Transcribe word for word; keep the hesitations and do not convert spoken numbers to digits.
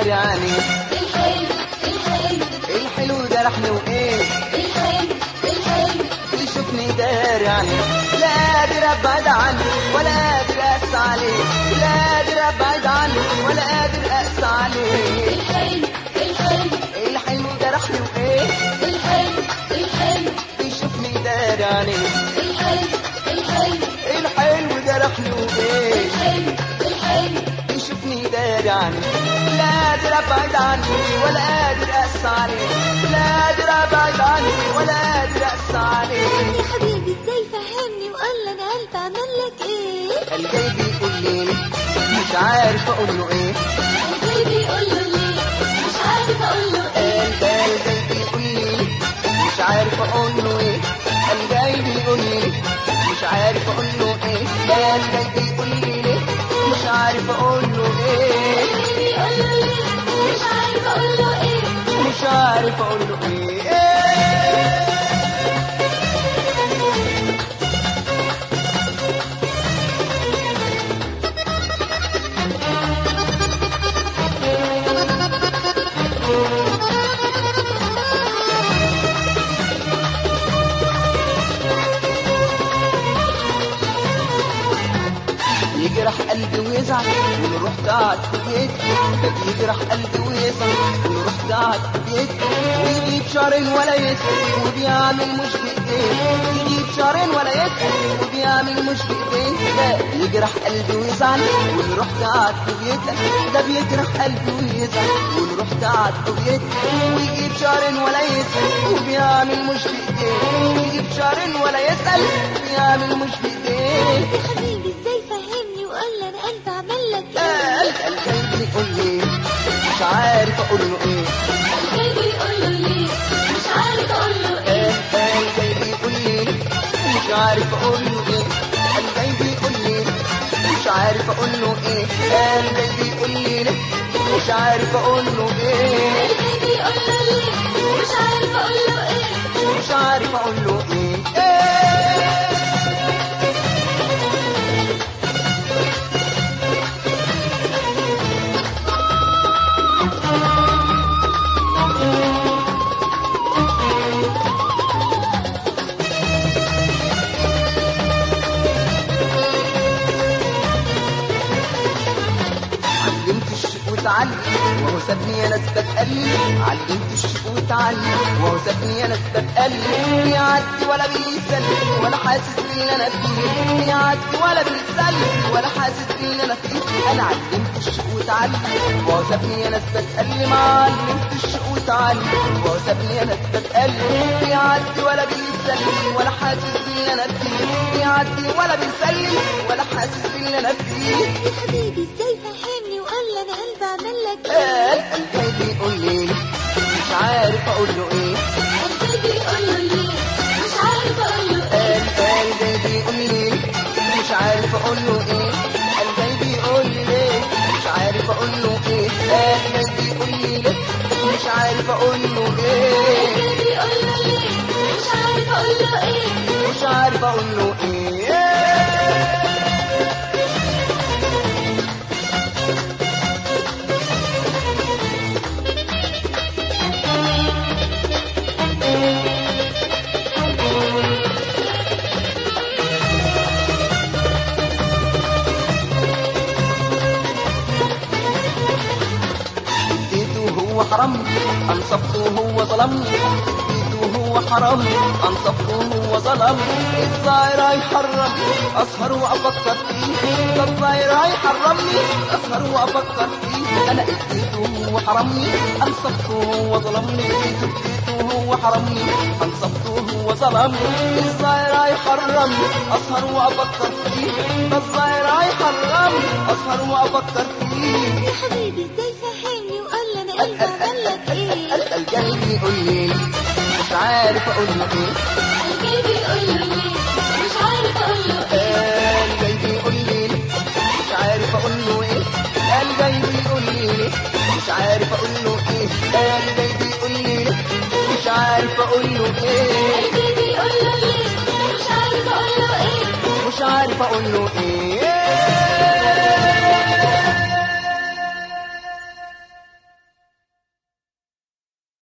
داري عليه. الحلو الحلو الحلو جرحني وايه الحلو الحلو يشوفني داري عليه. لا قادر ابعد عنه ولا قادر اقسى عليه. لا قادر ابعد عنه ولا قادر اقسى عليه. الحلو الحلو الحلو جرحني وايه الحلو الحلو يشوفني داري عليه. الحلو الحلو الحلو جرحني وايه الحلو الحلو يشوفني داري عنه. لا قادر ابعد عنه ولا قادر اقسى عليه. لا قادر ابعد عنه ولا قادر اقسى عليه. يا حبيبي ازاي فهمني وقال لي انا قلبي اعمل لك ايه؟ قلبي بيقول لي مش عارف اقول له ايه. قلبي بيقول له ليه مش عارف اقول له ايه؟ قلبي بيقول لي مش عارف اقول له ايه. قلبي بيقول لي مش عارف اقول له ايه. قلبي بيقول لي مش عارف اقول له ايه. قلبي بيقول له ليه مش عارف اقول له ايه؟ مش عارف اقول له ايه. يجرح قلبي ويزعل ونروح قاعد في بيتي. يجرح قلبي ويزعل ونروح قاعد في بيتي. ويجيب شهرين ولا يسأل وبيعمل مش بإيديه. يجيب شهرين ولا يسأل وبيعمل مش بإيديه. ده يجرح قلبي ويزعل ونروح قاعد في بيتي. ده بيجرح قلبي ويزعل ونروح قاعد في بيتي. ويجيب شهرين ولا يسأل وبيعمل مش بإيديه. يجيب شهرين ولا يسأل وبيعمل مش بإيديه. يا حبيبي ازاي فهمني وقال لي انا قلبي اعمل لك ايه؟ قلبي بيقول لي مش عارف اقول له ايه. قلبي بيقول له ليه مش عارف اقول له ايه؟ قلبي بيقول لي مش عارف اقول له ايه. قلبي بيقول لي مش عارف اقول له ايه. قلبي بيقول لي مش عارف اقول له ايه. قلبي بيقول له ليه مش عارف اقول له ايه؟ مش عارف اقول له ايه. علمت الشوق وتعلم وهو سابني انا بتقلب. علمت الشوق وتعلم وهو سابني انا بتقلب. بيعدي ولا بيسلم ولا حاسس باللي انا فيه. بيعدي ولا بيسلم ولا حاسس باللي انا فيه. انا علمت الشوق وتعلم وهو سابني انا بتقلب. علمت الشوق وتعلم وهو سابني انا بتقلب. بيعدي ولا بيسلم ولا حاسس باللي انا فيه. بيعدي ولا بيسلم ولا حاسس باللي انا فيه. يا حبيبي ازاي فهمني وقال لي انا قلبي اعمل لك ايه؟ قلبي بيقول لي مش عارف اقول له ايه. قلبي بيقول له ليه مش عارف اقول له ايه؟ قلبي بيقول لي مش عارف اقول له ايه. قلبي بيقول لي ليه مش عارف اقول له ايه. قلبي بيقول لي ليه مش عارف اقول له ايه. قلبي بيقول له ليه مش عارف اقول له ايه؟ مش عارف اقول له ايه. اديته هو حرام انصفته هو ظلمني. اديته هو حرام انصفته هو ظلمني. الظاهر هيحرم اسهر وافكر فيه. ده الظاهر هيحرمني اسهر وافكر فيه. انا اديته هو حرمني انصفته هو ظلمني. اديته اديته هو حرمني انصفته هو ظلمني. الظاهر هيحرمني اسهر وافكر فيه. ده الظاهر هيحرمني اسهر وافكر فيه. يا حبيبي ازاي فهمني وقال لي انا قلبي اعمل لك ايه؟ القلب يقول لي مش عارف اقول له ايه. قلبي بيقول له ليه مش عارف اقول له ايه؟ قلبي يقول لي مش عارف اقول له ايه. قلبي بيقول لي مش عارف اقول له ايه. قلبي بيقول لي مش عارف اقول له ايه. قلبي بيقول له ليه مش عارف اقول له ايه؟ مش عارف اقول له ايه.